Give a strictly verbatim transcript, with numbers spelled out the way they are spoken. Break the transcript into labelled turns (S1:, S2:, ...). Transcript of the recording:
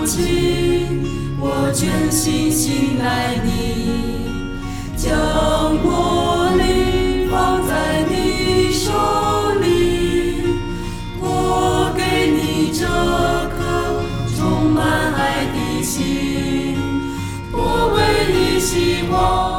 S1: 情，我全心信赖你，将我灵放在你手里，我给你这颗充满爱的心，我唯一希望。